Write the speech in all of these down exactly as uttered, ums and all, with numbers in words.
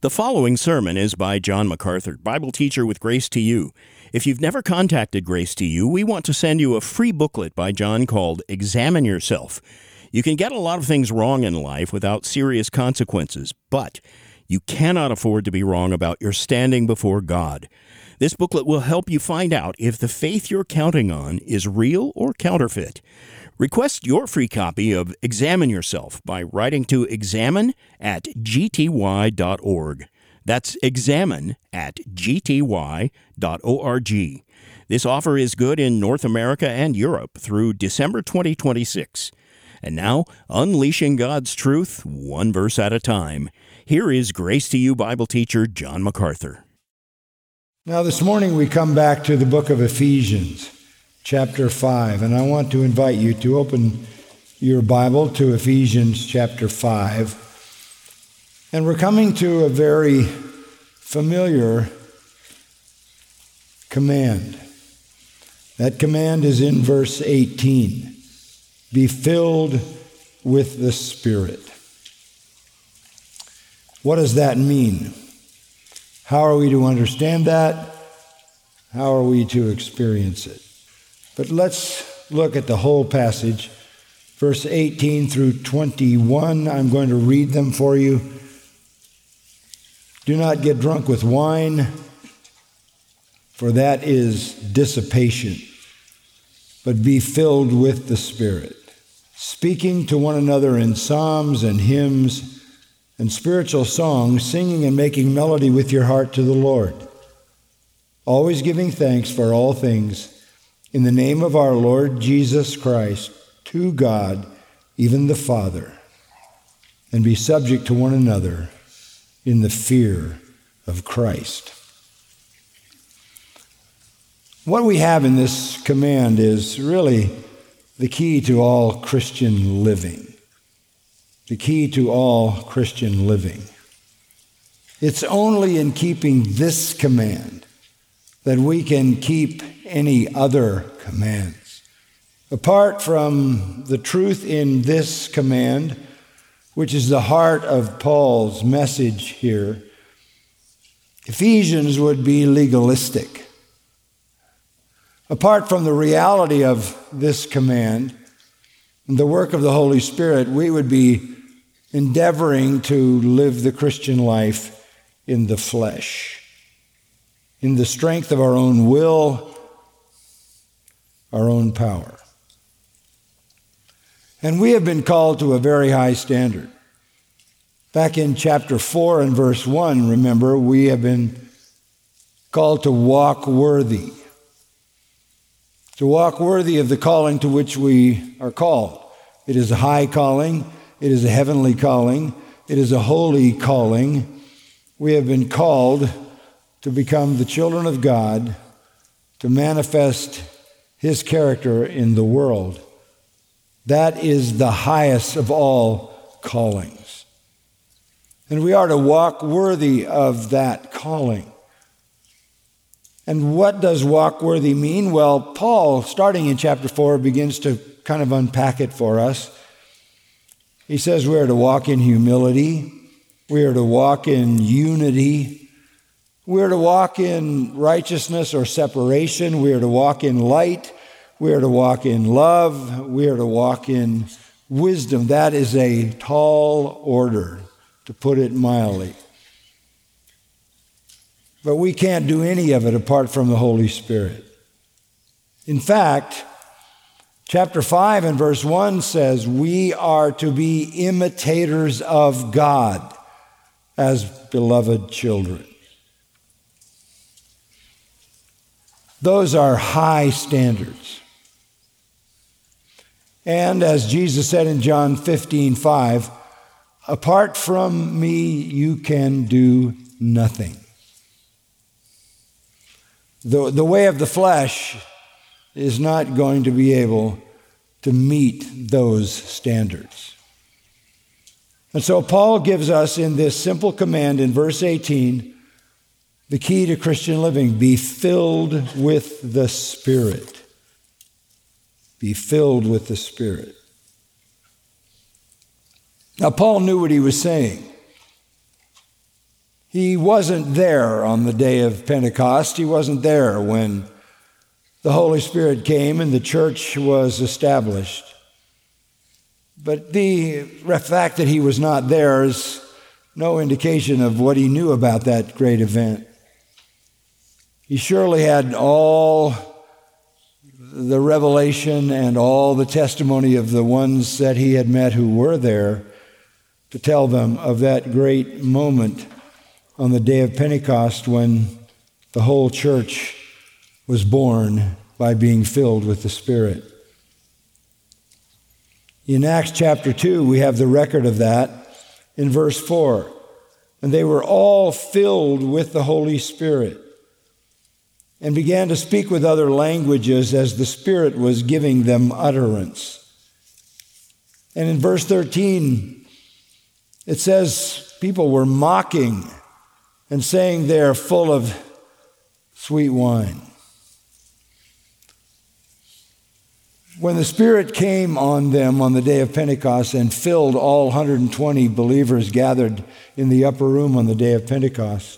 The following sermon is by John MacArthur, Bible teacher with Grace to You. If you've never contacted Grace to You, we want to send you a free booklet by John called Examine Yourself. You can get a lot of things wrong in life without serious consequences, but you cannot afford to be wrong about your standing before God. This booklet will help you find out if the faith you're counting on is real or counterfeit. Request your free copy of Examine Yourself by writing to examine at g t y dot org. That's examine at g t y dot org. This offer is good in North America and Europe through December twenty twenty-six. And now, unleashing God's truth, one verse at a time. Here is Grace to You Bible teacher John MacArthur. Now this morning we come back to the book of Ephesians, chapter five, and I want to invite you to open your Bible to Ephesians chapter five. And we're coming to a very familiar command. That command is in verse eighteen. Be filled with the Spirit. What does that mean? How are we to understand that? How are we to experience it? But let's look at the whole passage, verse eighteen through twenty-one. I'm going to read them for you. Do not get drunk with wine, for that is dissipation, but be filled with the Spirit, speaking to one another in psalms and hymns and spiritual songs, singing and making melody with your heart to the Lord, always giving thanks for all things in the name of our Lord Jesus Christ, to God, even the Father, and be subject to one another in the fear of Christ. What we have in this command is really the key to all Christian living. The key to all Christian living. It's only in keeping this command that we can keep any other commands. Apart from the truth in this command, which is the heart of Paul's message here, Ephesians would be legalistic. Apart from the reality of this command, and the work of the Holy Spirit, we would be endeavoring to live the Christian life in the flesh, in the strength of our own will, our own power. And we have been called to a very high standard. Back in chapter four and verse one, remember, we have been called to walk worthy, to walk worthy of the calling to which we are called. It is a high calling. It is a heavenly calling. It is a holy calling. We have been called to become the children of God, to manifest His character in the world. That is the highest of all callings. And we are to walk worthy of that calling. And what does walk worthy mean? Well, Paul, starting in chapter four, begins to kind of unpack it for us. He says we are to walk in humility. We are to walk in unity. We are to walk in righteousness or separation. We are to walk in light. We are to walk in love. We are to walk in wisdom. That is a tall order, to put it mildly. But we can't do any of it apart from the Holy Spirit. In fact, chapter five and verse one says we are to be imitators of God as beloved children. Those are high standards. And as Jesus said in John fifteen five, apart from me you can do nothing. The, the way of the flesh is not going to be able to meet those standards. And so Paul gives us in this simple command in verse eighteen, the key to Christian living: be filled with the Spirit. Be filled with the Spirit. Now, Paul knew what he was saying. He wasn't there on the day of Pentecost. He wasn't there when the Holy Spirit came and the church was established. But the fact that he was not there is no indication of what he knew about that great event. He surely had all the revelation and all the testimony of the ones that he had met who were there to tell them of that great moment on the day of Pentecost when the whole church was born by being filled with the Spirit. In Acts chapter two, we have the record of that in verse four. And they were all filled with the Holy Spirit and began to speak with other languages as the Spirit was giving them utterance. And in verse thirteen, it says people were mocking and saying they're full of sweet wine. When the Spirit came on them on the day of Pentecost and filled all one hundred twenty believers gathered in the upper room on the day of Pentecost,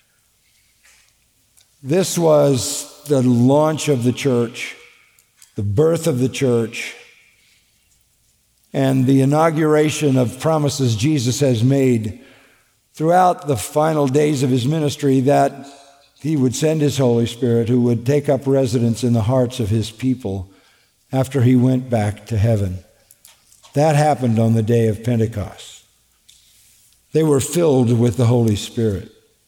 this was the launch of the church, the birth of the church, and the inauguration of promises Jesus has made throughout the final days of his ministry that he would send his Holy Spirit who would take up residence in the hearts of his people after he went back to heaven. That happened on the day of Pentecost. They were filled with the Holy Spirit.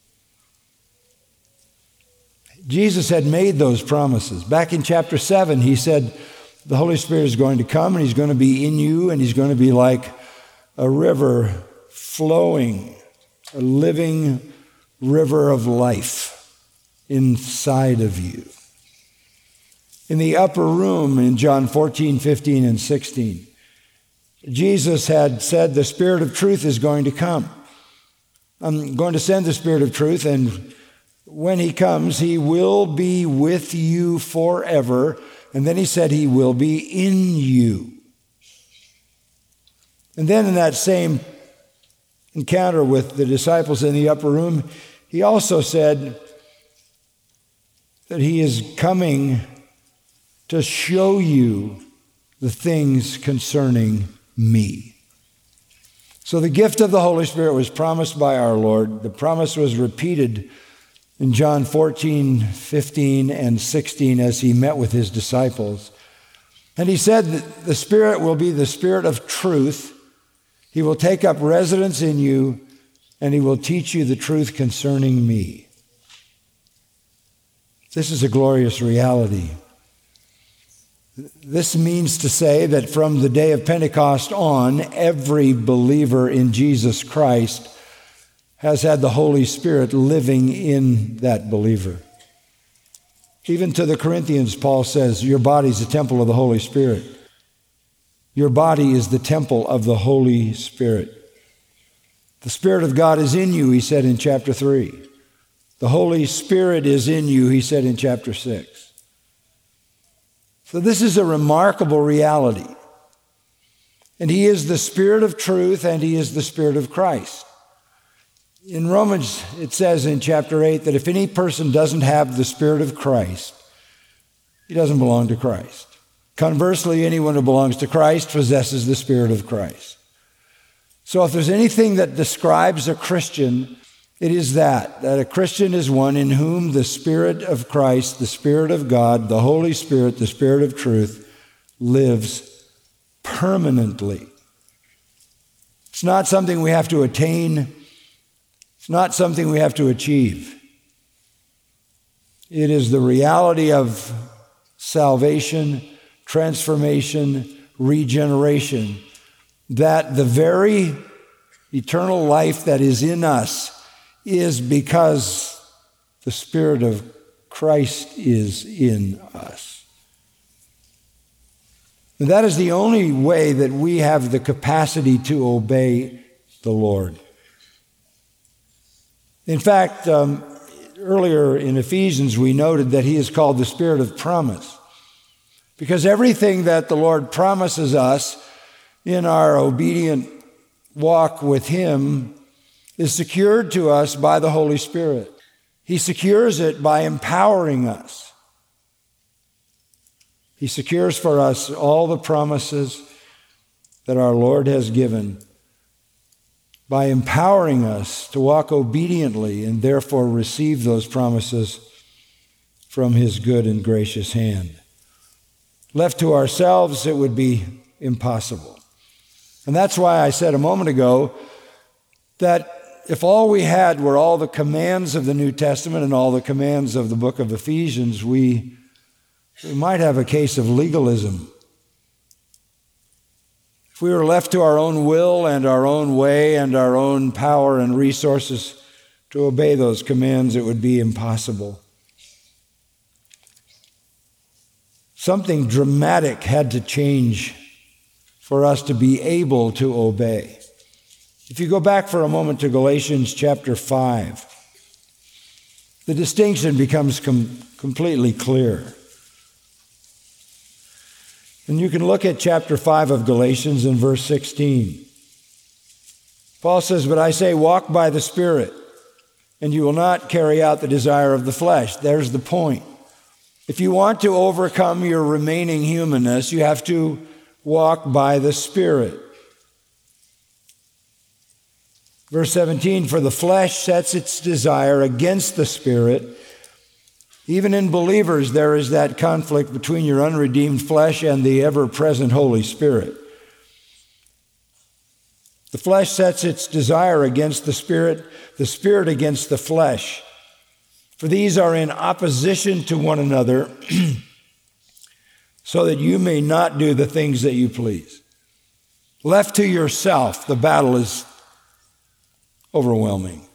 Jesus had made those promises. Back in chapter seven, he said, the Holy Spirit is going to come and he's going to be in you and he's going to be like a river flowing, a living river of life inside of you. In the upper room in John fourteen, fifteen, and sixteen, Jesus had said the Spirit of truth is going to come. I'm going to send the Spirit of truth, and when he comes, he will be with you forever. And then he said he will be in you. And then in that same encounter with the disciples in the upper room, he also said that he is coming to show you the things concerning me. So the gift of the Holy Spirit was promised by our Lord. The promise was repeated in John fourteen, fifteen, and sixteen as he met with his disciples. And he said that the Spirit will be the Spirit of truth. He will take up residence in you, and he will teach you the truth concerning me. This is a glorious reality. This means to say that from the day of Pentecost on, every believer in Jesus Christ has had the Holy Spirit living in that believer. Even to the Corinthians, Paul says, your body is the temple of the Holy Spirit. Your body is the temple of the Holy Spirit. The Spirit of God is in you, he said in chapter three. The Holy Spirit is in you, he said in chapter six. So this is a remarkable reality. And he is the Spirit of truth, and he is the Spirit of Christ. In Romans, it says in chapter eight that if any person doesn't have the Spirit of Christ, he doesn't belong to Christ. Conversely, anyone who belongs to Christ possesses the Spirit of Christ. So if there's anything that describes a Christian, it is that, that a Christian is one in whom the Spirit of Christ, the Spirit of God, the Holy Spirit, the Spirit of truth, lives permanently. It's not something we have to attain. It's not something we have to achieve. It is the reality of salvation, transformation, regeneration, that the very eternal life that is in us is because the Spirit of Christ is in us. And that is the only way that we have the capacity to obey the Lord. In fact, um, earlier in Ephesians, we noted that he is called the Spirit of promise, because everything that the Lord promises us in our obedient walk with him is secured to us by the Holy Spirit. He secures it by empowering us. He secures for us all the promises that our Lord has given by empowering us to walk obediently and therefore receive those promises from His good and gracious hand. Left to ourselves, it would be impossible. And that's why I said a moment ago that if all we had were all the commands of the New Testament and all the commands of the book of Ephesians, we, we might have a case of legalism. If we were left to our own will and our own way and our own power and resources to obey those commands, it would be impossible. Something dramatic had to change for us to be able to obey. If you go back for a moment to Galatians chapter five, the distinction becomes com- completely clear. And you can look at chapter five of Galatians in verse sixteen. Paul says, "But I say, walk by the Spirit, and you will not carry out the desire of the flesh." There's the point. If you want to overcome your remaining humanness, you have to walk by the Spirit. Verse seventeen, "For the flesh sets its desire against the Spirit." Even in believers, there is that conflict between your unredeemed flesh and the ever-present Holy Spirit. The flesh sets its desire against the Spirit, the Spirit against the flesh. For these are in opposition to one another, so that you may not do the things that you please. Left to yourself, the battle is overwhelming.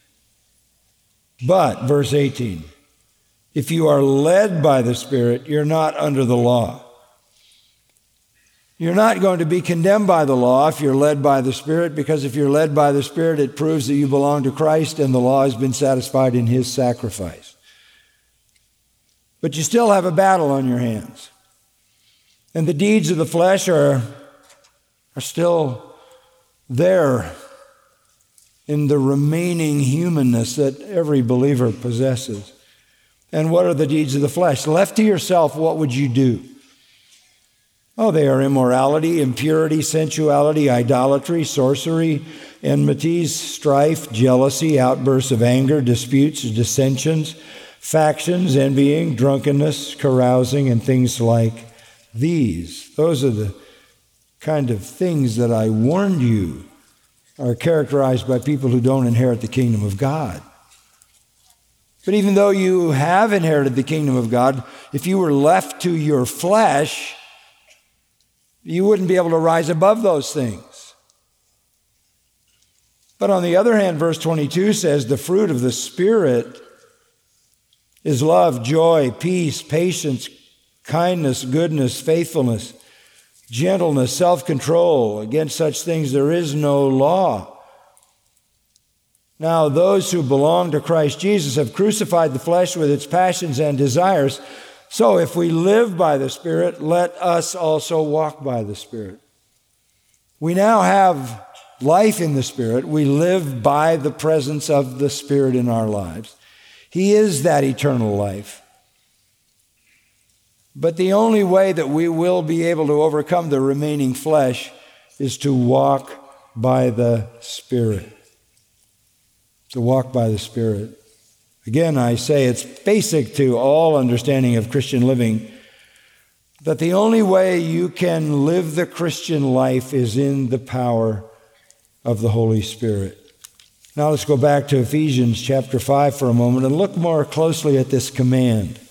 But, verse eighteen, if you are led by the Spirit, you're not under the law. You're not going to be condemned by the law if you're led by the Spirit, because if you're led by the Spirit, it proves that you belong to Christ and the law has been satisfied in His sacrifice. But you still have a battle on your hands. And the deeds of the flesh are, are still there in the remaining humanness that every believer possesses. And what are the deeds of the flesh? Left to yourself, what would you do? Oh, they are immorality, impurity, sensuality, idolatry, sorcery, enmities, strife, jealousy, outbursts of anger, disputes, dissensions, factions, envying, drunkenness, carousing, and things like these. Those are the kind of things that I warned you are characterized by people who don't inherit the kingdom of God. But even though you have inherited the kingdom of God, if you were left to your flesh, you wouldn't be able to rise above those things. But on the other hand, verse twenty-two says, the fruit of the Spirit is love, joy, peace, patience, kindness, goodness, faithfulness, gentleness, self-control. Against such things there is no law. Now, those who belong to Christ Jesus have crucified the flesh with its passions and desires. So if we live by the Spirit, let us also walk by the Spirit. We now have life in the Spirit. We live by the presence of the Spirit in our lives. He is that eternal life. But the only way that we will be able to overcome the remaining flesh is to walk by the Spirit. To walk by the Spirit. Again, I say it's basic to all understanding of Christian living that the only way you can live the Christian life is in the power of the Holy Spirit. Now let's go back to Ephesians chapter five for a moment and look more closely at this command.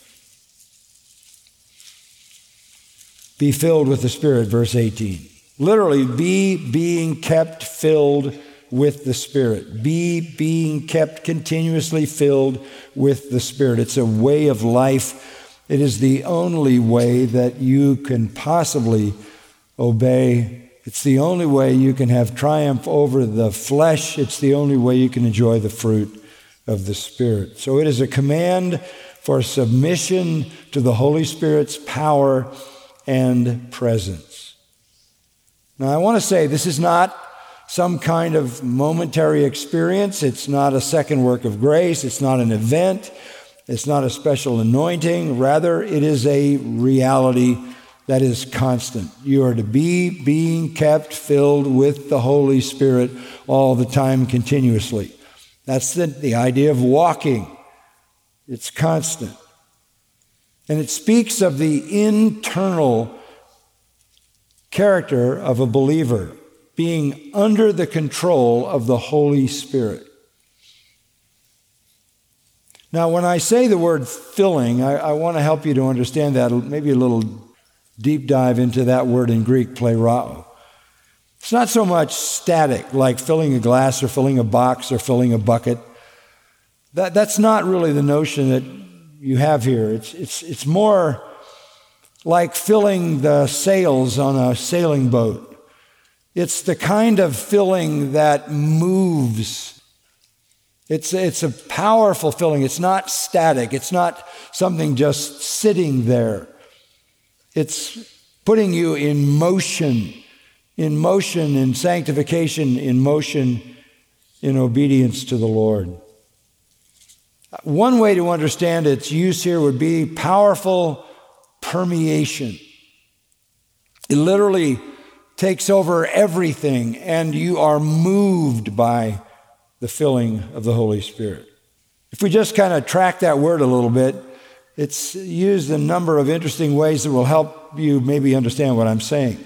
Be filled with the Spirit, verse eighteen. Literally, be being kept filled with the Spirit. Be being kept continuously filled with the Spirit. It's a way of life. It is the only way that you can possibly obey. It's the only way you can have triumph over the flesh. It's the only way you can enjoy the fruit of the Spirit. So it is a command for submission to the Holy Spirit's power and presence. Now I want to say this is not some kind of momentary experience. It's not a second work of grace. It's not an event. It's not a special anointing. Rather, it is a reality that is constant. You are to be being kept filled with the Holy Spirit all the time, continuously. That's the, the idea of walking. It's constant. And it speaks of the internal character of a believer being under the control of the Holy Spirit. Now, when I say the word filling, I, I want to help you to understand that, maybe a little deep dive into that word in Greek, plerao. It's not so much static, like filling a glass or filling a box or filling a bucket. That, that's not really the notion that you have here. It's, it's, it's more like filling the sails on a sailing boat. It's the kind of filling that moves. It's, it's a powerful filling. It's not static. It's not something just sitting there. It's putting you in motion, in motion in sanctification, in motion in obedience to the Lord. One way to understand its use here would be powerful permeation. It literally takes over everything, and you are moved by the filling of the Holy Spirit. If we just kind of track that word a little bit, it's used in a number of interesting ways that will help you maybe understand what I'm saying.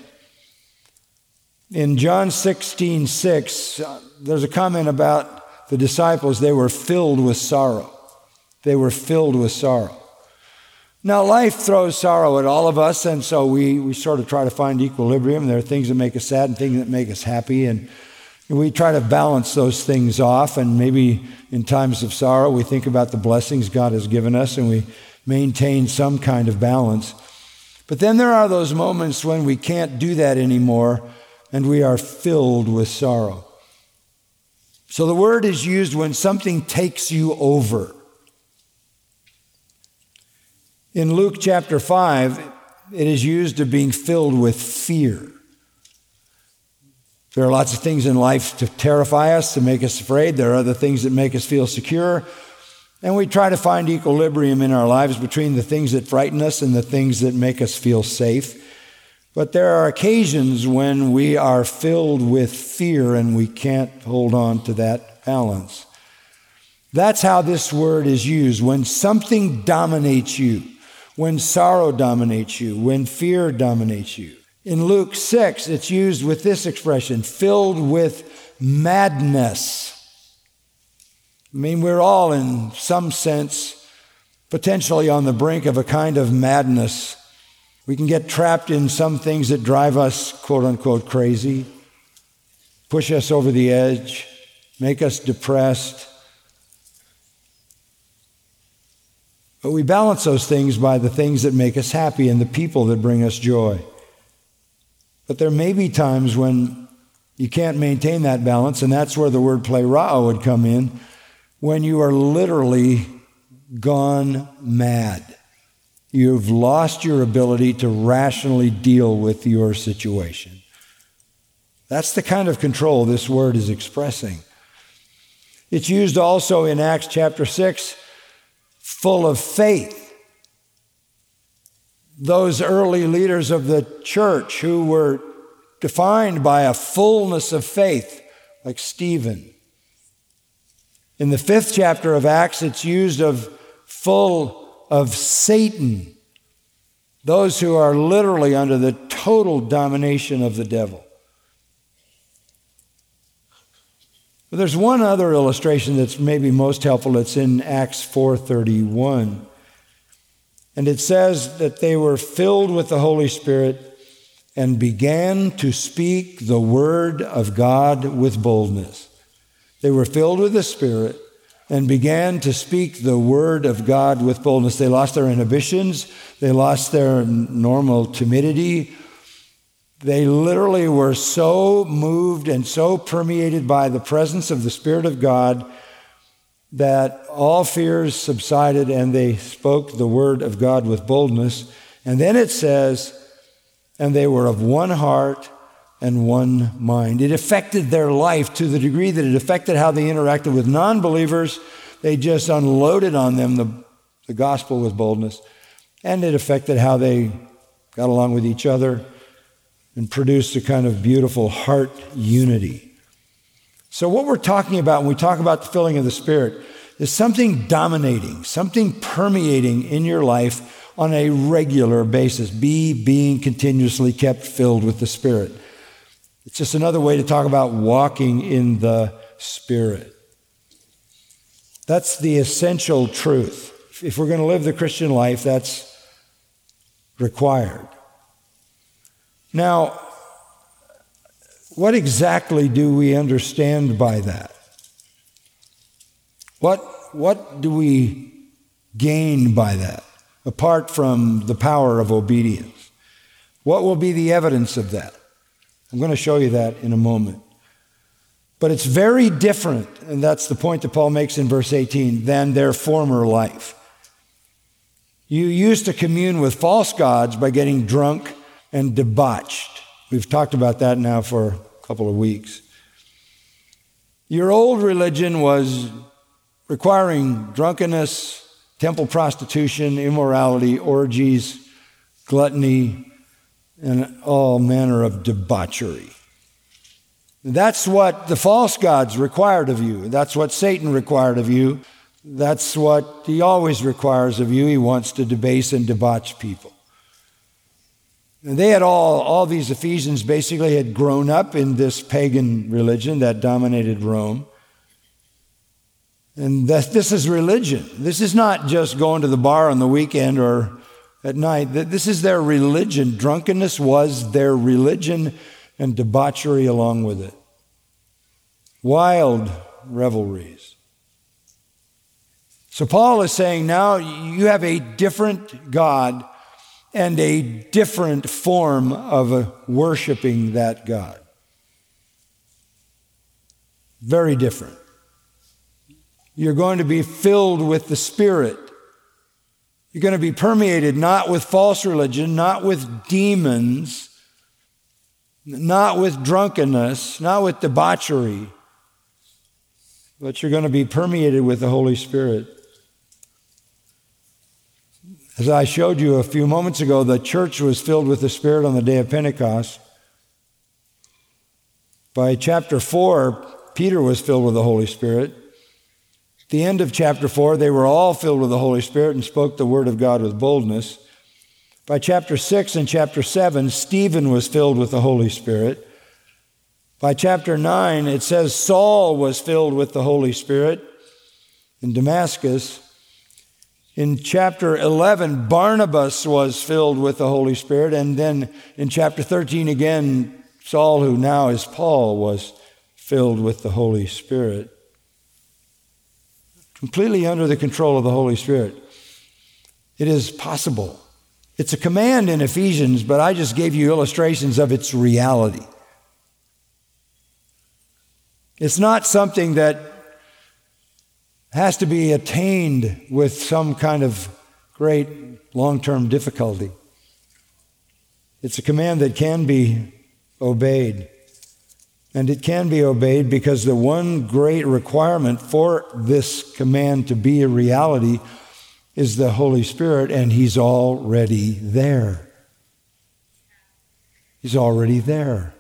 In John sixteen six, uh, there's a comment about the disciples. They were filled with sorrow. They were filled with sorrow. Now, life throws sorrow at all of us, and so we, we sort of try to find equilibrium. There are things that make us sad and things that make us happy, and we try to balance those things off, and maybe in times of sorrow, we think about the blessings God has given us, and we maintain some kind of balance. But then there are those moments when we can't do that anymore, and we are filled with sorrow. So the word is used when something takes you over. In Luke chapter five, it is used of being filled with fear. There are lots of things in life to terrify us, to make us afraid. There are other things that make us feel secure. And we try to find equilibrium in our lives between the things that frighten us and the things that make us feel safe. But there are occasions when we are filled with fear and we can't hold on to that balance. That's how this word is used. When something dominates you, when sorrow dominates you, when fear dominates you. In Luke six, it's used with this expression, filled with madness. I mean, we're all in some sense potentially on the brink of a kind of madness. We can get trapped in some things that drive us, quote unquote, crazy, push us over the edge, make us depressed. But we balance those things by the things that make us happy and the people that bring us joy. But there may be times when you can't maintain that balance, and that's where the word plerao would come in, when you are literally gone mad. You've lost your ability to rationally deal with your situation. That's the kind of control this word is expressing. It's used also in Acts chapter six, full of faith. Those early leaders of the church who were defined by a fullness of faith, like Stephen. In the fifth chapter of Acts, it's used of full of Satan, those who are literally under the total domination of the devil. But there's one other illustration that's maybe most helpful. It's in Acts four thirty-one. And it says that they were filled with the Holy Spirit and began to speak the word of God with boldness. They were filled with the Spirit and began to speak the word of God with boldness. They lost their inhibitions. They lost their normal timidity. They literally were so moved and so permeated by the presence of the Spirit of God that all fears subsided and they spoke the word of God with boldness. And then it says, and they were of one heart and one mind. It affected their life to the degree that it affected how they interacted with non-believers. They just unloaded on them the, the gospel with boldness. And it affected how they got along with each other and produced a kind of beautiful heart unity. So what we're talking about when we talk about the filling of the Spirit is something dominating, something permeating in your life on a regular basis. Be being continuously kept filled with the Spirit. It's just another way to talk about walking in the Spirit. That's the essential truth. If we're going to live the Christian life, that's required. Now, what exactly do we understand by that? What, what do we gain by that, apart from the power of obedience? What will be the evidence of that? I'm going to show you that in a moment. But it's very different, and that's the point that Paul makes in verse eighteen, than their former life. You used to commune with false gods by getting drunk and debauched. We've talked about that now for a couple of weeks. Your old religion was requiring drunkenness, temple prostitution, immorality, orgies, gluttony, and all manner of debauchery. That's what the false gods required of you. That's what Satan required of you. That's what he always requires of you. He wants to debase and debauch people. And they had all, all these Ephesians basically had grown up in this pagan religion that dominated Rome. And that, this is religion. This is not just going to the bar on the weekend or at night. This is their religion. Drunkenness was their religion and debauchery along with it. Wild revelries. So Paul is saying now you have a different God and a different form of worshiping that God. Very different. You're going to be filled with the Spirit. You're going to be permeated not with false religion, not with demons, not with drunkenness, not with debauchery, but you're going to be permeated with the Holy Spirit. As I showed you a few moments ago, the church was filled with the Spirit on the day of Pentecost. By chapter four, Peter was filled with the Holy Spirit. At the end of chapter four, they were all filled with the Holy Spirit and spoke the word of God with boldness. By chapter six and chapter seven, Stephen was filled with the Holy Spirit. By chapter nine, it says Saul was filled with the Holy Spirit in Damascus. In chapter eleven, Barnabas was filled with the Holy Spirit. And then in chapter thirteen again, Saul, who now is Paul, was filled with the Holy Spirit. Completely under the control of the Holy Spirit. It is possible. It's a command in Ephesians, but I just gave you illustrations of its reality. It's not something that has to be attained with some kind of great long-term difficulty. It's a command that can be obeyed. And it can be obeyed because the one great requirement for this command to be a reality is the Holy Spirit, and He's already there. He's already there.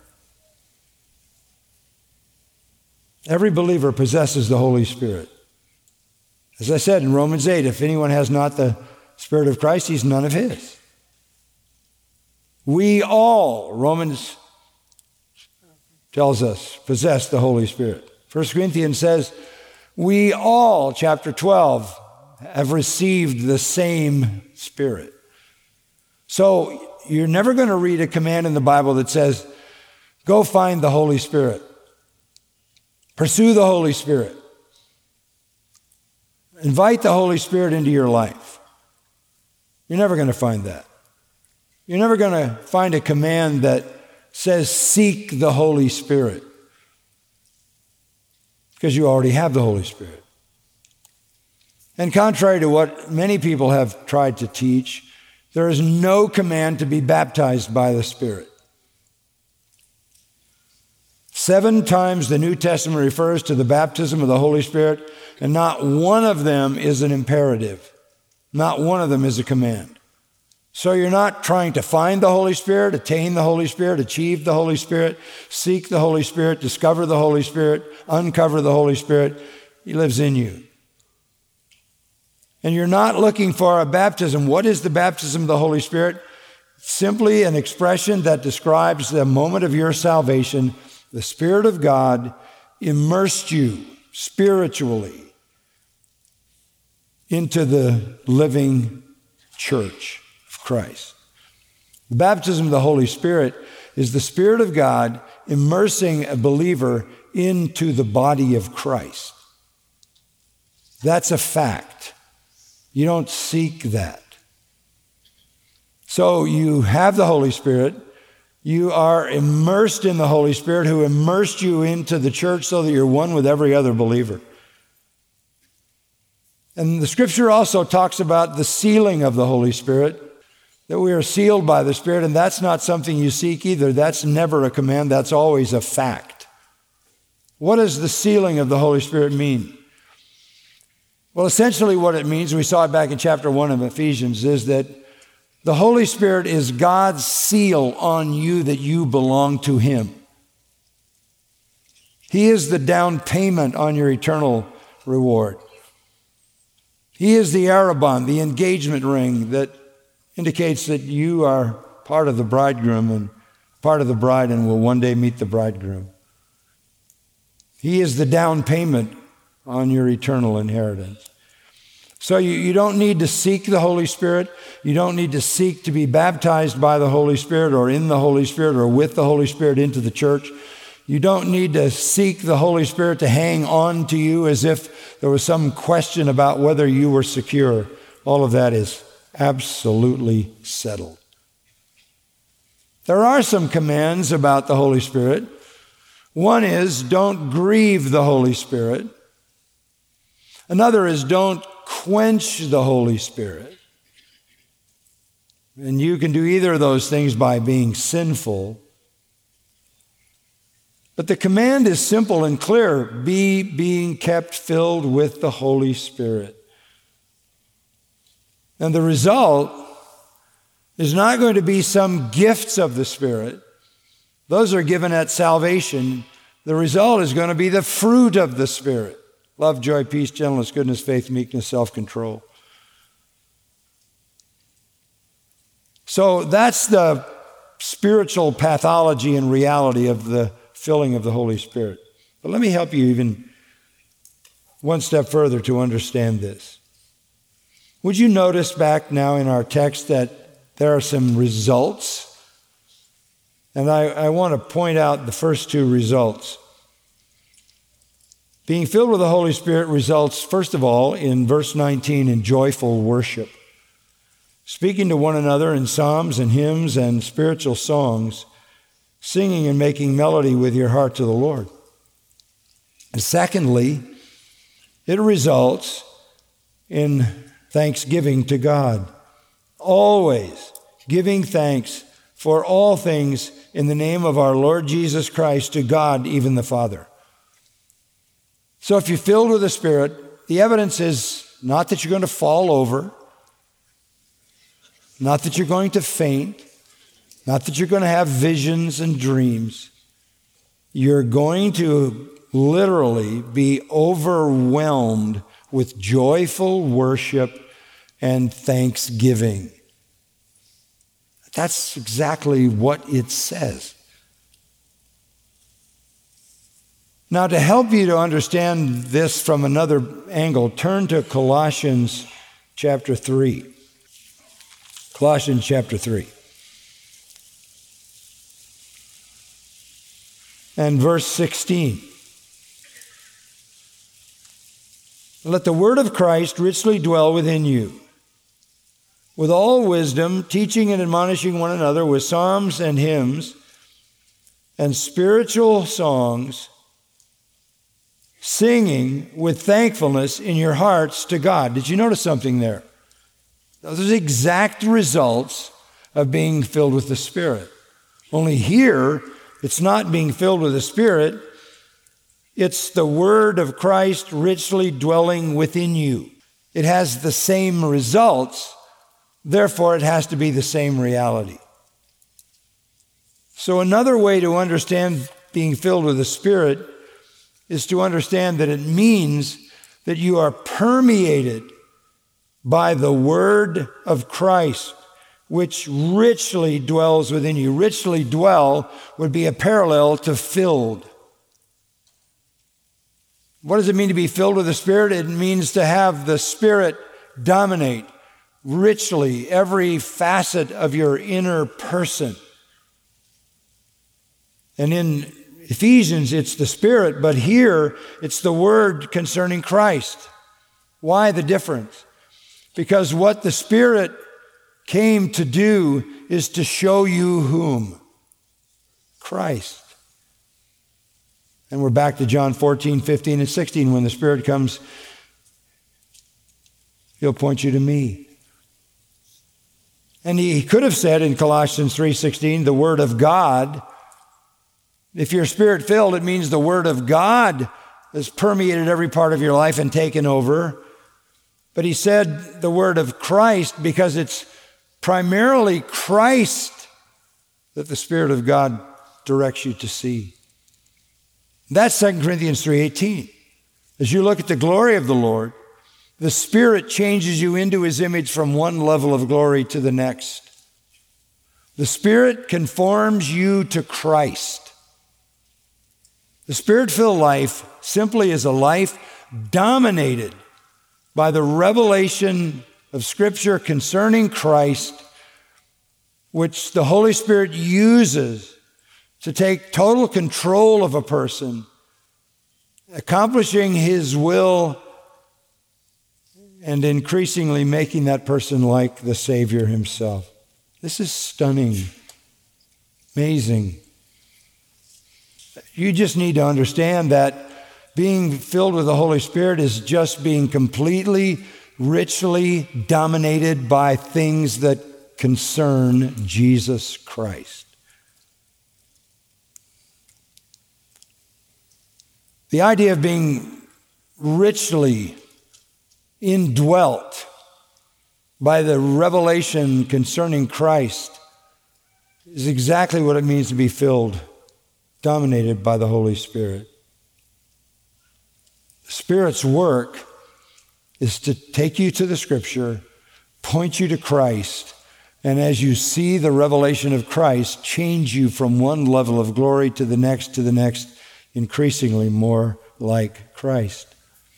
Every believer possesses the Holy Spirit. As I said in Romans eight, if anyone has not the Spirit of Christ, he's none of His. We all, Romans tells us, possess the Holy Spirit. First Corinthians says, we all, chapter twelve, have received the same Spirit. So you're never going to read a command in the Bible that says, go find the Holy Spirit. Pursue the Holy Spirit. Invite the Holy Spirit into your life. You're never going to find that. You're never going to find a command that says seek the Holy Spirit, because you already have the Holy Spirit. And contrary to what many people have tried to teach, there is no command to be baptized by the Spirit. Seven times the New Testament refers to the baptism of the Holy Spirit, and not one of them is an imperative. Not one of them is a command. So you're not trying to find the Holy Spirit, attain the Holy Spirit, achieve the Holy Spirit, seek the Holy Spirit, discover the Holy Spirit, uncover the Holy Spirit. He lives in you. And you're not looking for a baptism. What is the baptism of the Holy Spirit? Simply an expression that describes the moment of your salvation. The Spirit of God immersed you spiritually into the living church of Christ. The baptism of the Holy Spirit is the Spirit of God immersing a believer into the body of Christ. That's a fact. You don't seek that. So you have the Holy Spirit. You are immersed in the Holy Spirit who immersed you into the church so that you're one with every other believer. And the scripture also talks about the sealing of the Holy Spirit, that we are sealed by the Spirit, and that's not something you seek either. That's never a command. That's always a fact. What does the sealing of the Holy Spirit mean? Well, essentially what it means, we saw it back in chapter one of Ephesians, is that the Holy Spirit is God's seal on you that you belong to Him. He is the down payment on your eternal reward. He is the arrabon, the engagement ring that indicates that you are part of the bridegroom and part of the bride and will one day meet the bridegroom. He is the down payment on your eternal inheritance. So you, you don't need to seek the Holy Spirit. You don't need to seek to be baptized by the Holy Spirit or in the Holy Spirit or with the Holy Spirit into the church. You don't need to seek the Holy Spirit to hang on to you as if there was some question about whether you were secure. All of that is absolutely settled. There are some commands about the Holy Spirit. One is don't grieve the Holy Spirit. Another is don't quench the Holy Spirit. And you can do either of those things by being sinful. But the command is simple and clear. Be being kept filled with the Holy Spirit. And the result is not going to be some gifts of the Spirit. Those are given at salvation. The result is going to be the fruit of the Spirit. Love, joy, peace, gentleness, goodness, faith, meekness, self-control. So that's the spiritual pathology and reality of the filling of the Holy Spirit. But let me help you even one step further to understand this. Would you notice back now in our text that there are some results? And I, I want to point out the first two results. Being filled with the Holy Spirit results, first of all, in verse nineteen, in joyful worship. Speaking to one another in psalms and hymns and spiritual songs, singing and making melody with your heart to the Lord. And secondly, it results in thanksgiving to God. Always giving thanks for all things in the name of our Lord Jesus Christ to God, even the Father. So if you're filled with the Spirit, the evidence is not that you're going to fall over, not that you're going to faint, not that you're going to have visions and dreams. You're going to literally be overwhelmed with joyful worship and thanksgiving. That's exactly what it says. Now, to help you to understand this from another angle, turn to Colossians chapter three. Colossians chapter three. And verse sixteen. Let the word of Christ richly dwell within you, with all wisdom, teaching and admonishing one another with psalms and hymns and spiritual songs, singing with thankfulness in your hearts to God. Did you notice something there? Those are the exact results of being filled with the Spirit. Only here, It's not being filled with the Spirit. It's the Word of Christ richly dwelling within you. It has the same results. Therefore, it has to be the same reality. So another way to understand being filled with the Spirit is to understand that it means that you are permeated by the Word of Christ, which richly dwells within you. Richly dwell would be a parallel to filled. What does it mean to be filled with the Spirit? It means to have the Spirit dominate richly every facet of your inner person. And in Ephesians, it's the Spirit, but here it's the Word concerning Christ. Why the difference? Because what the Spirit came to do is to show you whom? Christ. And we're back to John fourteen, fifteen, and sixteen. When the Spirit comes, He'll point you to me. And he could have said in Colossians three sixteen, the Word of God. If you're Spirit-filled, it means the Word of God has permeated every part of your life and taken over. But he said the Word of Christ because it's primarily Christ that the Spirit of God directs you to see. That's Second Corinthians three eighteen. As you look at the glory of the Lord, the Spirit changes you into His image from one level of glory to the next. The Spirit conforms you to Christ. The Spirit-filled life simply is a life dominated by the revelation of Scripture concerning Christ, which the Holy Spirit uses to take total control of a person, accomplishing His will and increasingly making that person like the Savior Himself. This is stunning, amazing. You just need to understand that being filled with the Holy Spirit is just being completely, richly dominated by things that concern Jesus Christ. The idea of being richly indwelt by the revelation concerning Christ is exactly what it means to be filled, dominated by the Holy Spirit. The Spirit's work is to take you to the Scripture, point you to Christ, and as you see the revelation of Christ, change you from one level of glory to the next, to the next, increasingly more like Christ.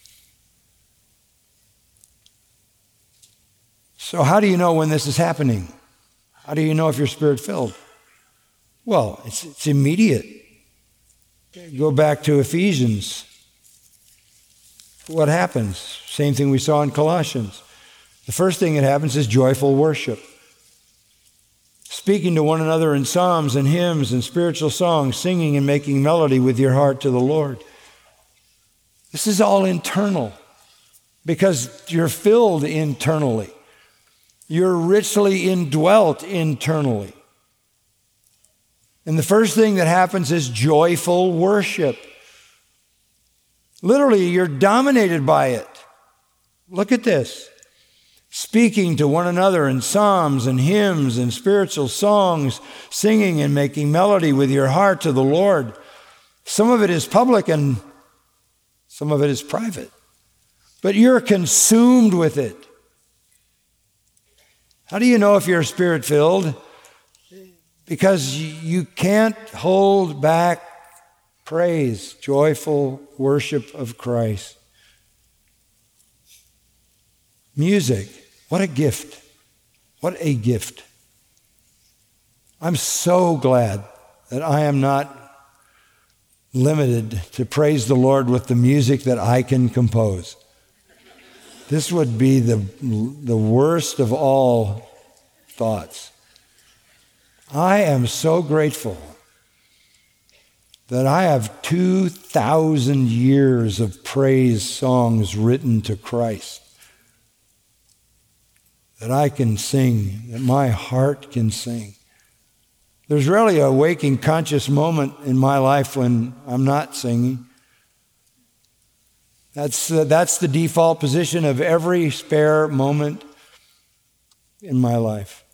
So how do you know when this is happening? How do you know if you're Spirit-filled? Well, it's, it's immediate. Go back to Ephesians. What happens? Same thing we saw in Colossians. The first thing that happens is joyful worship. Speaking to one another in psalms and hymns and spiritual songs, singing and making melody with your heart to the Lord. This is all internal because you're filled internally. You're richly indwelt internally. And the first thing that happens is joyful worship. Literally, you're dominated by it. Look at this. Speaking to one another in psalms and hymns and spiritual songs, singing and making melody with your heart to the Lord. Some of it is public and some of it is private. But you're consumed with it. How do you know if you're Spirit-filled? Because you can't hold back praise, joyful worship of Christ. Music, what a gift. What a gift. I'm so glad that I am not limited to praise the Lord with the music that I can compose. This would be the, the worst of all thoughts. I am so grateful that I have two thousand years of praise songs written to Christ that I can sing, that my heart can sing. There's rarely a waking, conscious moment in my life when I'm not singing. That's, uh, that's the default position of every spare moment in my life.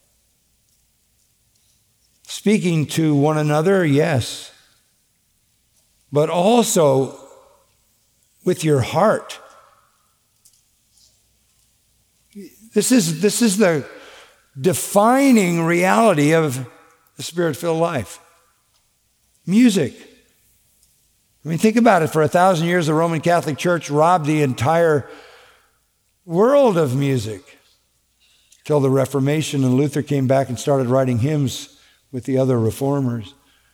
Speaking to one another, yes, but also with your heart. This is, this is the defining reality of the Spirit-filled life. Music. I mean, think about it. For a thousand years, the Roman Catholic Church robbed the entire world of music till the Reformation, and Luther came back and started writing hymns with the other reformers.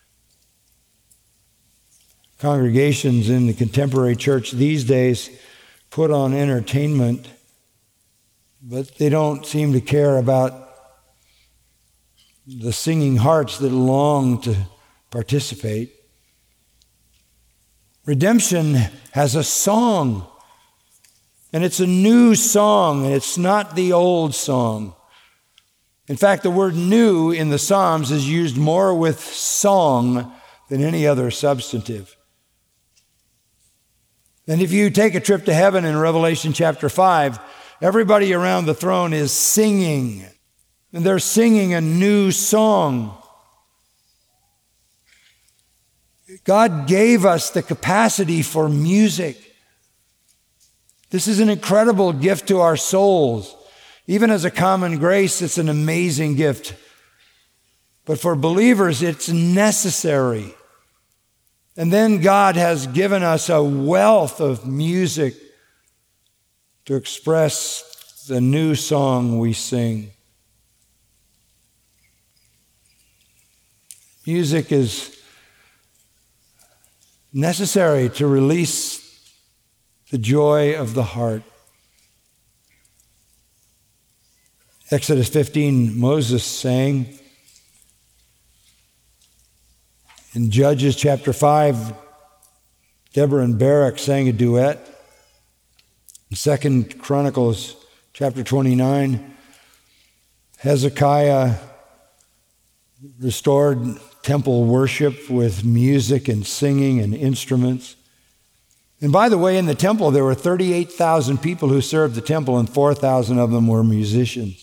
Congregations in the contemporary church these days put on entertainment, but they don't seem to care about the singing hearts that long to participate. Redemption has a song, and it's a new song, and it's not the old song. In fact, the word new in the Psalms is used more with song than any other substantive. And if you take a trip to heaven in Revelation chapter five, everybody around the throne is singing, and they're singing a new song. God gave us the capacity for music. This is an incredible gift to our souls. Even as a common grace, it's an amazing gift. But for believers, it's necessary. And then God has given us a wealth of music to express the new song we sing. Music is necessary to release the joy of the heart. Exodus fifteen, Moses sang. In Judges chapter five, Deborah and Barak sang a duet. In Second Chronicles chapter twenty-nine, Hezekiah restored temple worship with music and singing and instruments. And by the way, in the temple, there were thirty-eight thousand people who served the temple, and four thousand of them were musicians.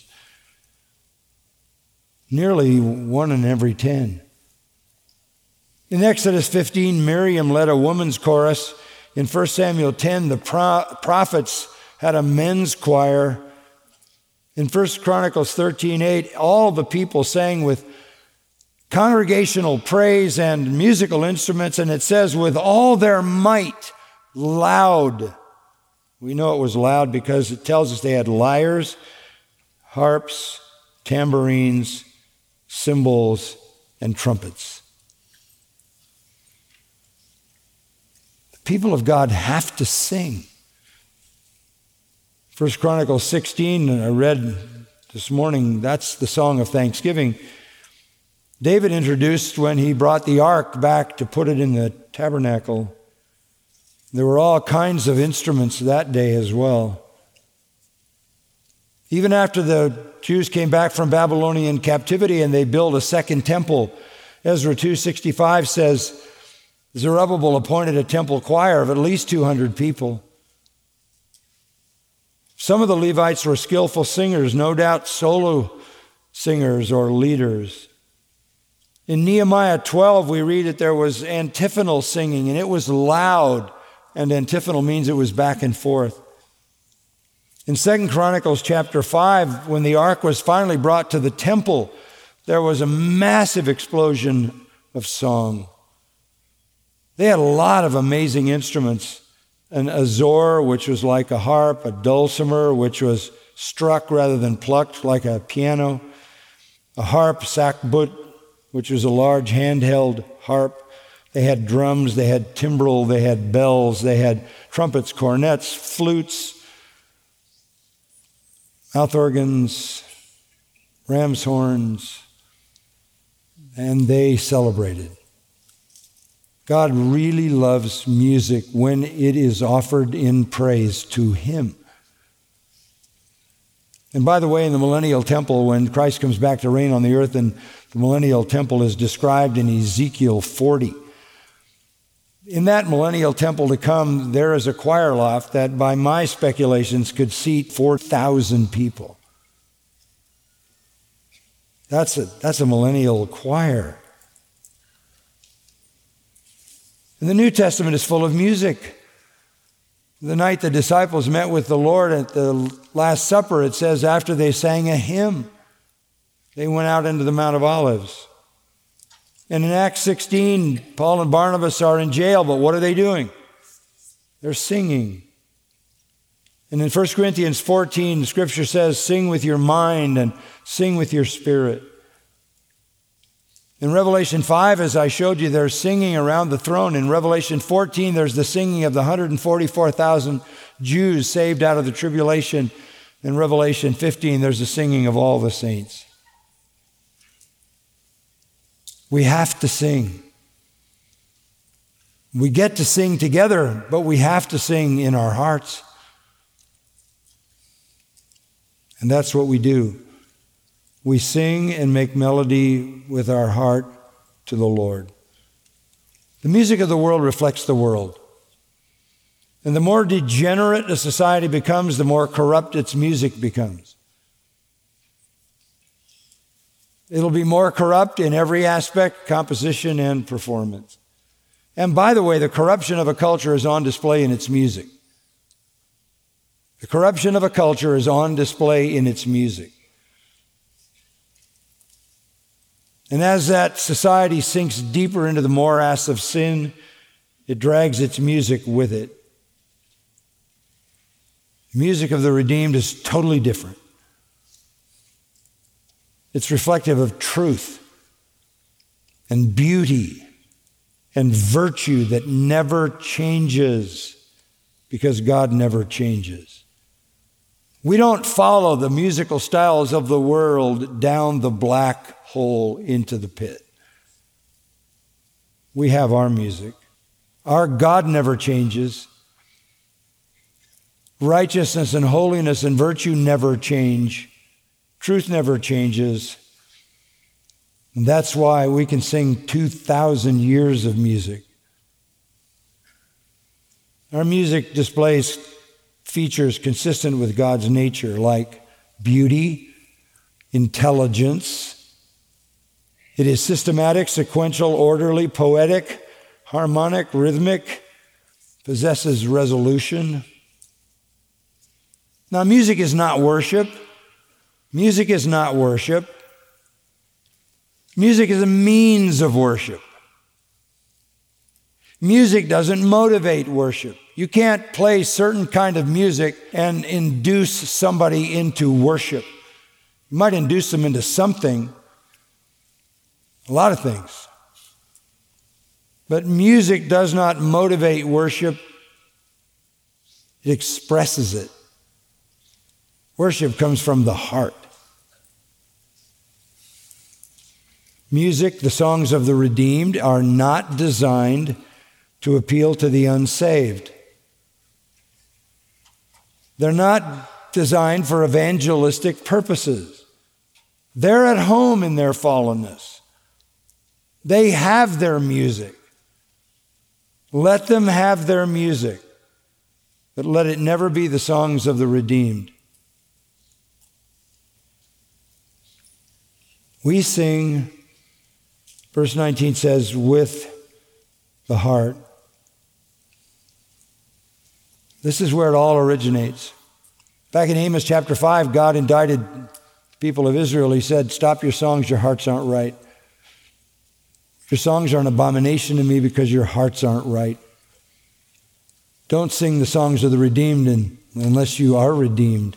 Nearly one in every ten. In Exodus fifteen, Miriam led a woman's chorus. In First Samuel ten, the pro- prophets had a men's choir. In First Chronicles thirteen eight, all the people sang with congregational praise and musical instruments, and it says, with all their might, loud. We know it was loud because it tells us they had lyres, harps, tambourines, cymbals, and trumpets. The people of God have to sing. First Chronicles sixteen, I read this morning, that's the song of thanksgiving. David introduced when he brought the ark back to put it in the tabernacle. There were all kinds of instruments that day as well. Even after the Jews came back from Babylonian captivity and they built a second temple, Ezra two sixty-five says, Zerubbabel appointed a temple choir of at least two hundred people. Some of the Levites were skillful singers, no doubt solo singers or leaders. In Nehemiah twelve, we read that there was antiphonal singing, and it was loud, and antiphonal means it was back and forth. In Second Chronicles chapter five, when the ark was finally brought to the temple, there was a massive explosion of song. They had a lot of amazing instruments. An azor, which was like a harp, a dulcimer, which was struck rather than plucked like a piano, a harp, sackbut, which was a large handheld harp. They had drums, they had timbrel, they had bells, they had trumpets, cornets, flutes, mouth organs, ram's horns, and they celebrated. God really loves music when it is offered in praise to Him. And by the way, in the millennial temple, when Christ comes back to reign on the earth, and the millennial temple is described in Ezekiel forty. In that millennial temple to come, there is a choir loft that, by my speculations, could seat four thousand people. That's a, that's a millennial choir. And the New Testament is full of music. The night the disciples met with the Lord at the Last Supper, it says after they sang a hymn, they went out into the Mount of Olives. And in Acts sixteen, Paul and Barnabas are in jail, but what are they doing? They're singing. And in First Corinthians fourteen, the Scripture says, sing with your mind and sing with your spirit. In Revelation five, as I showed you, they're singing around the throne. In Revelation fourteen, there's the singing of the one hundred forty-four thousand Jews saved out of the tribulation. In Revelation fifteen, there's the singing of all the saints. We have to sing. We get to sing together, but we have to sing in our hearts. And that's what we do. We sing and make melody with our heart to the Lord. The music of the world reflects the world. And the more degenerate a society becomes, the more corrupt its music becomes. It'll be more corrupt in every aspect, composition and performance. And by the way, the corruption of a culture is on display in its music. The corruption of a culture is on display in its music. And as that society sinks deeper into the morass of sin, it drags its music with it. The music of the redeemed is totally different. It's reflective of truth and beauty and virtue that never changes because God never changes. We don't follow the musical styles of the world down the black hole into the pit. We have our music. Our God never changes. Righteousness and holiness and virtue never change. Truth never changes. And that's why we can sing two thousand years of music. Our music displays features consistent with God's nature, like beauty, intelligence. It is systematic, sequential, orderly, poetic, harmonic, rhythmic, possesses resolution. Now, music is not worship. Music is not worship. Music is a means of worship. Music doesn't motivate worship. You can't play certain kind of music and induce somebody into worship. You might induce them into something, a lot of things. But music does not motivate worship. It expresses it. Worship comes from the heart. Music, the songs of the redeemed, are not designed to appeal to the unsaved. They're not designed for evangelistic purposes. They're at home in their fallenness. They have their music. Let them have their music, but let it never be the songs of the redeemed. We sing, verse nineteen says, with the heart. This is where it all originates. Back in Amos chapter five, God indicted the people of Israel. He said, stop your songs, your hearts aren't right. Your songs are an abomination to me because your hearts aren't right. Don't sing the songs of the redeemed unless you are redeemed.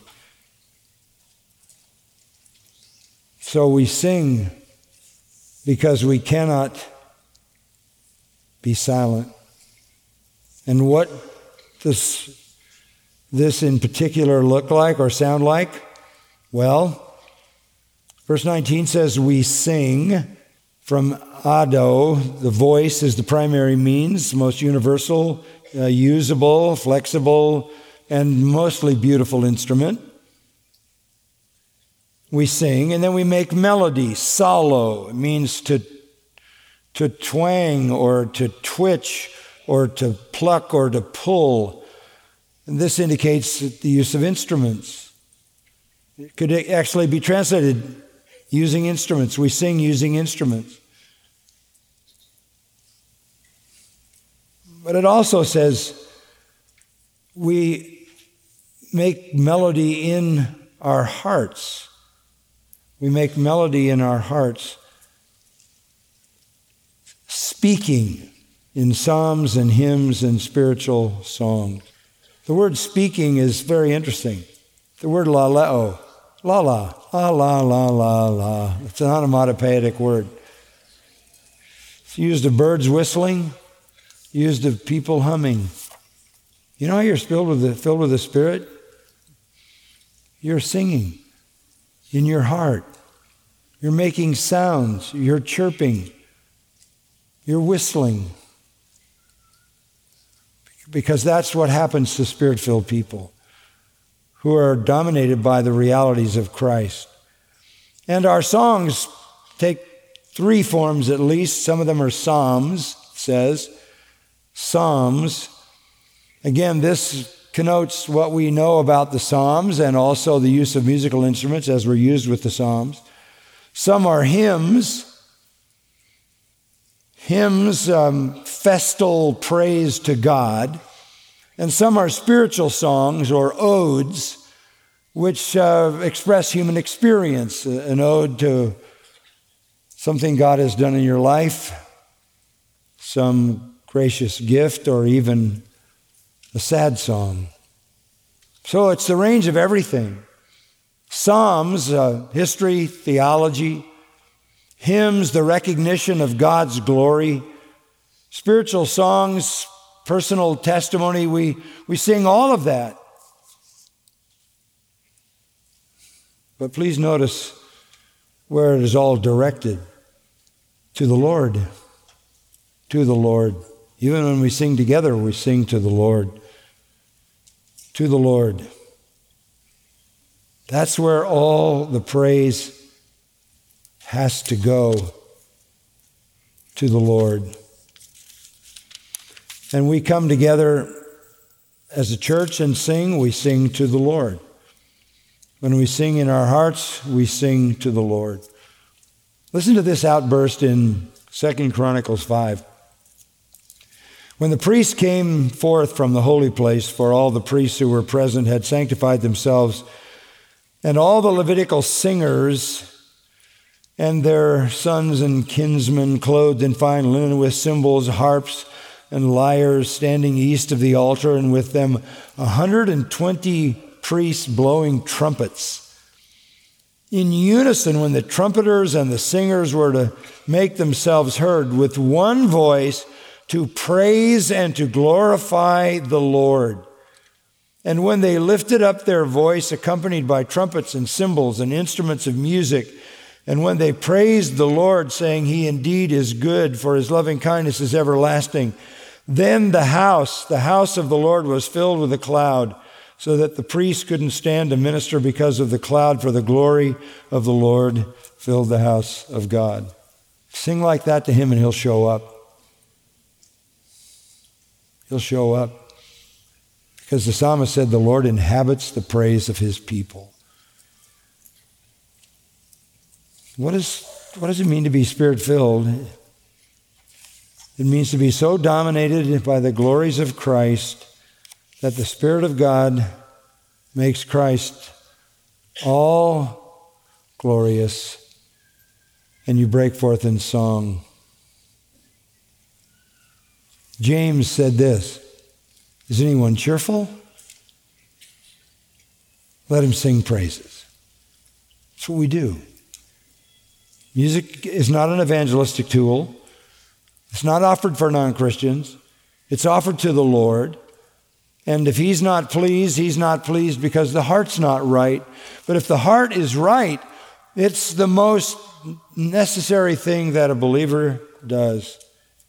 So we sing because we cannot be silent. And what does this in particular look like or sound like? Well, verse nineteen says we sing from ado. The voice is the primary means, most universal, uh, usable, flexible, and mostly beautiful instrument. we sing, and then we make melody. Solo, it means to, to twang or to twitch or to pluck or to pull. And this indicates the use of instruments. It could actually be translated using instruments. We sing using instruments. But it also says we make melody in our hearts. We make melody in our hearts, speaking in psalms and hymns and spiritual songs. The word speaking is very interesting. The word laleo, la la, la la la la la. It's an onomatopoeic word. It's used of birds whistling, used of people humming. You know how you're filled with the, filled with the Spirit? You're singing in your heart. You're making sounds. You're chirping. You're whistling. Because that's what happens to Spirit-filled people who are dominated by the realities of Christ. And our songs take three forms at least. Some of them are psalms, it says. Psalms. Again, this connotes what we know about the Psalms and also the use of musical instruments as were used with the Psalms. Some are hymns. Hymns, um, festal praise to God. And some are spiritual songs or odes, which uh, express human experience. An ode to something God has done in your life, some gracious gift, or even a sad song. So it's the range of everything. Psalms, uh, history, theology. Hymns, the recognition of God's glory. Spiritual songs, personal testimony. We, we sing all of that. But please notice where it is all directed to the Lord. To the Lord. Even when we sing together, we sing to the Lord. To the Lord. That's where all the praise has to go, to the Lord. And we come together as a church and sing, we sing to the Lord. When we sing in our hearts, we sing to the Lord. Listen to this outburst in Second Chronicles five. When the priests came forth from the holy place, for all the priests who were present had sanctified themselves, and all the Levitical singers and their sons and kinsmen, clothed in fine linen with cymbals, harps, and lyres, standing east of the altar, and with them a hundred and twenty priests blowing trumpets. In unison, when the trumpeters and the singers were to make themselves heard with one voice to praise and to glorify the Lord. And when they lifted up their voice, accompanied by trumpets and cymbals and instruments of music, and when they praised the Lord, saying, He indeed is good, for His loving kindness is everlasting, then the house, the house of the Lord was filled with a cloud, so that the priests couldn't stand to minister because of the cloud, for the glory of the Lord filled the house of God. Sing like that to Him and He'll show up. He'll show up. Because the psalmist said, the Lord inhabits the praise of His people. What is, what does it mean to be Spirit-filled? It means to be so dominated by the glories of Christ that the Spirit of God makes Christ all glorious, and you break forth in song. James said this, is anyone cheerful? Let him sing praises. That's what we do. Music is not an evangelistic tool. It's not offered for non-Christians. It's offered to the Lord. And if He's not pleased, He's not pleased because the heart's not right. But if the heart is right, it's the most necessary thing that a believer does.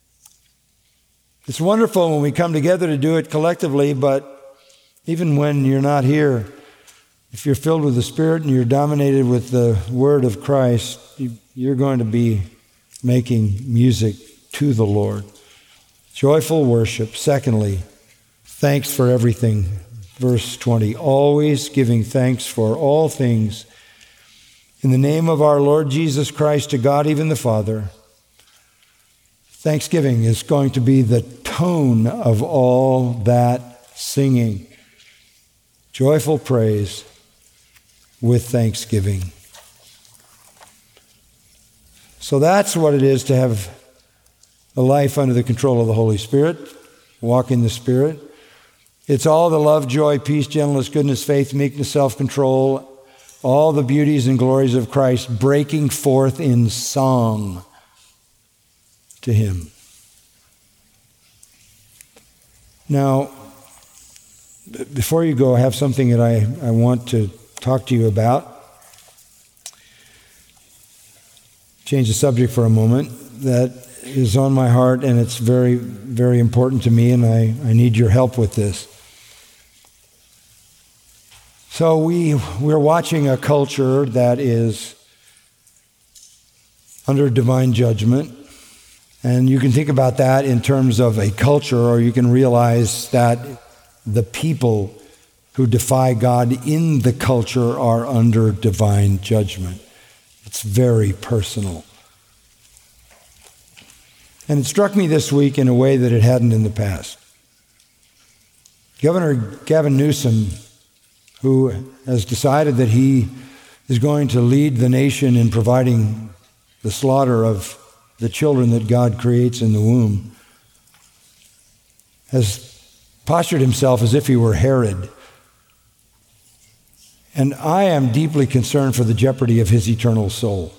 It's wonderful when we come together to do it collectively, but even when you're not here, If you're filled with the Spirit and you're dominated with the Word of Christ, you're going to be making music to the Lord. Joyful worship. Secondly, thanks for everything. Verse twenty, always giving thanks for all things in the name of our Lord Jesus Christ to God, even the Father. Thanksgiving is going to be the tone of all that singing. Joyful praise with thanksgiving. So that's what it is to have a life under the control of the Holy Spirit, walk in the Spirit. It's all the love, joy, peace, gentleness, goodness, faith, meekness, self-control, all the beauties and glories of Christ breaking forth in song to Him. Now, before you go, I have something that I, I want to talk to you about. Change the subject for a moment. That is on my heart, and it's very, very important to me, and I, I need your help with this. So we, we're watching a culture that is under divine judgment. And you can think about that in terms of a culture, or you can realize that the people who defy God in the culture are under divine judgment. It's very personal. And it struck me this week in a way that it hadn't in the past. Governor Gavin Newsom, who has decided that he is going to lead the nation in providing the slaughter of the children that God creates in the womb, has postured himself as if he were Herod. And I am deeply concerned for the jeopardy of his eternal soul.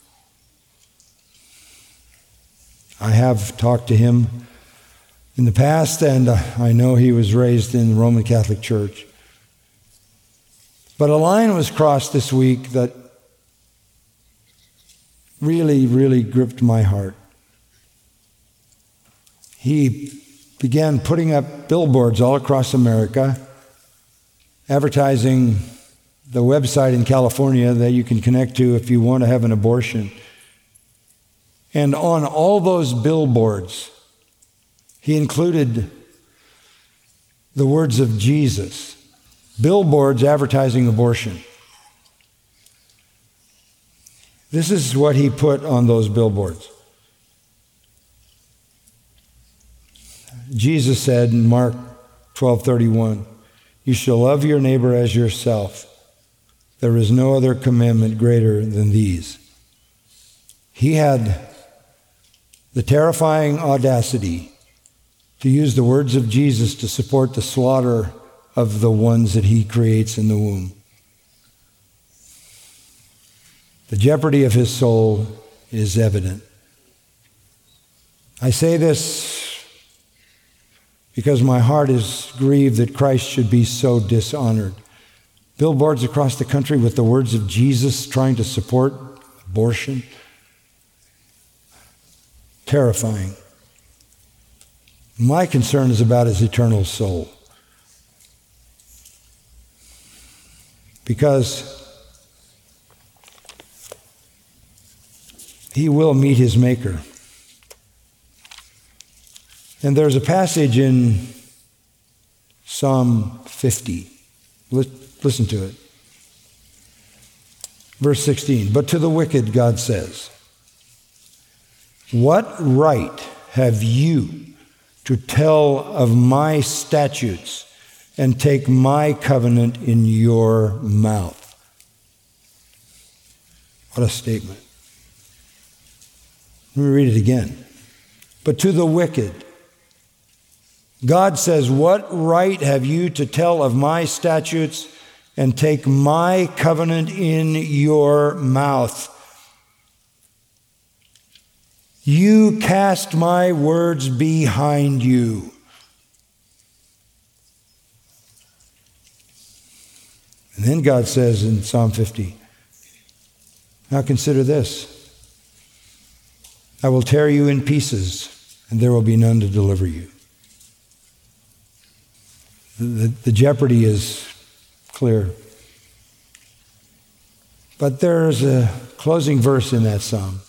I have talked to him in the past, and I know he was raised in the Roman Catholic Church. But a line was crossed this week that really, really gripped my heart. He began putting up billboards all across America, advertising the website in California that you can connect to if you want to have an abortion. And on all those billboards, he included the words of Jesus. Billboards advertising abortion. This is what he put on those billboards. Jesus said in Mark twelve thirty-one, "You shall love your neighbor as yourself. There is no other commandment greater than these." He had the terrifying audacity to use the words of Jesus to support the slaughter of the ones that he creates in the womb. The jeopardy of his soul is evident. I say this because my heart is grieved that Christ should be so dishonored. Billboards across the country with the words of Jesus trying to support abortion. Terrifying. My concern is about his eternal soul. Because he will meet his Maker. And there's a passage in Psalm fifty. Listen to it. Verse sixteen. But to the wicked, God says, "What right have you to tell of my statutes and take my covenant in your mouth?" What a statement. Let me read it again. But to the wicked, God says, "What right have you to tell of my statutes and take my covenant in your mouth? You cast my words behind you." And then God says in Psalm fifty, "Now consider this. I will tear you in pieces, and there will be none to deliver you." The, the, the jeopardy is clear. But there's a closing verse in that psalm.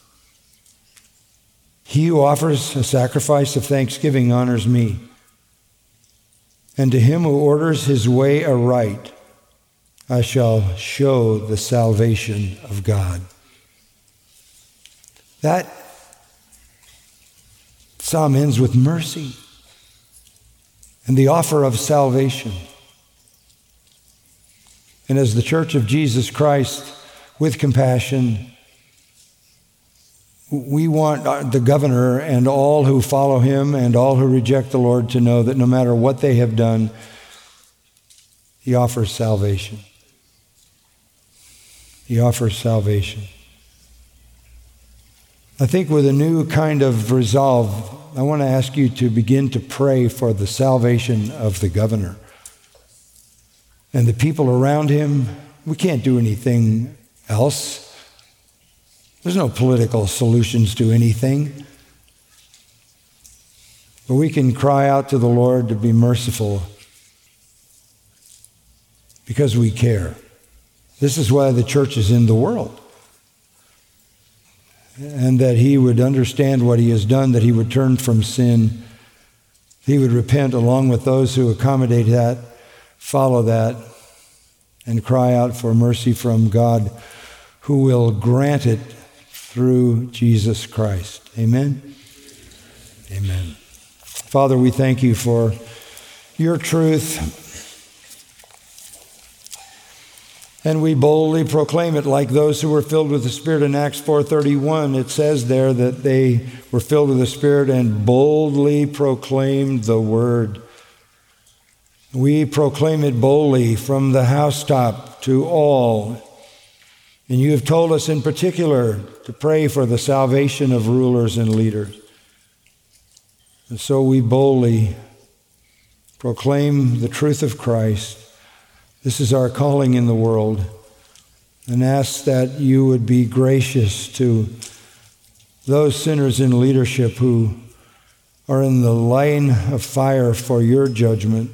He who offers a sacrifice of thanksgiving honors me. And to him who orders his way aright, I shall show the salvation of God. That psalm ends with mercy and the offer of salvation. And as the Church of Jesus Christ, with compassion, we want the governor and all who follow him and all who reject the Lord to know that no matter what they have done, he offers salvation. He offers salvation. I think with a new kind of resolve, I want to ask you to begin to pray for the salvation of the governor and the people around him. We can't do anything else. There's no political solutions to anything. But we can cry out to the Lord to be merciful because we care. This is why the church is in the world. And that he would understand what he has done, that he would turn from sin. He would repent along with those who accommodate that, follow that, and cry out for mercy from God, who will grant it through Jesus Christ. Amen? Amen. Father, we thank you for your truth, and we boldly proclaim it like those who were filled with the Spirit. In Acts four thirty-one, it says there that they were filled with the Spirit and boldly proclaimed the word. We proclaim it boldly from the housetop to all. And you have told us in particular to pray for the salvation of rulers and leaders. And so we boldly proclaim the truth of Christ. This is our calling in the world. And ask that you would be gracious to those sinners in leadership who are in the line of fire for your judgment,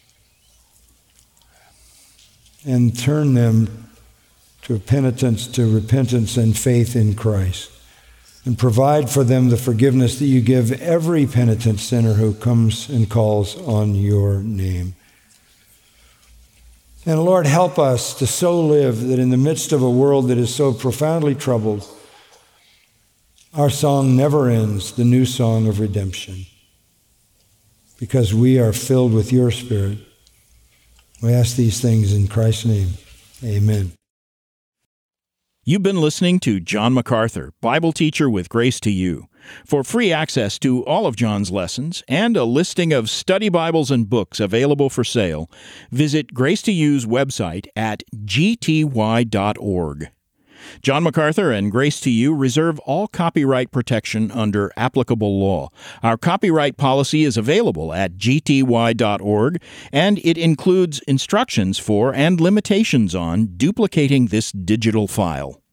and turn them to penitence, to repentance and faith in Christ, and provide for them the forgiveness that you give every penitent sinner who comes and calls on your name. And Lord, help us to so live that in the midst of a world that is so profoundly troubled, our song never ends, the new song of redemption, because we are filled with your Spirit. We ask these things in Christ's name. Amen. You've been listening to John MacArthur, Bible teacher with Grace to You. For free access to all of John's lessons and a listing of study Bibles and books available for sale, visit Grace to You's website at g t y dot org. John MacArthur and Grace to You reserve all copyright protection under applicable law. Our copyright policy is available at g t y dot org, and it includes instructions for and limitations on duplicating this digital file.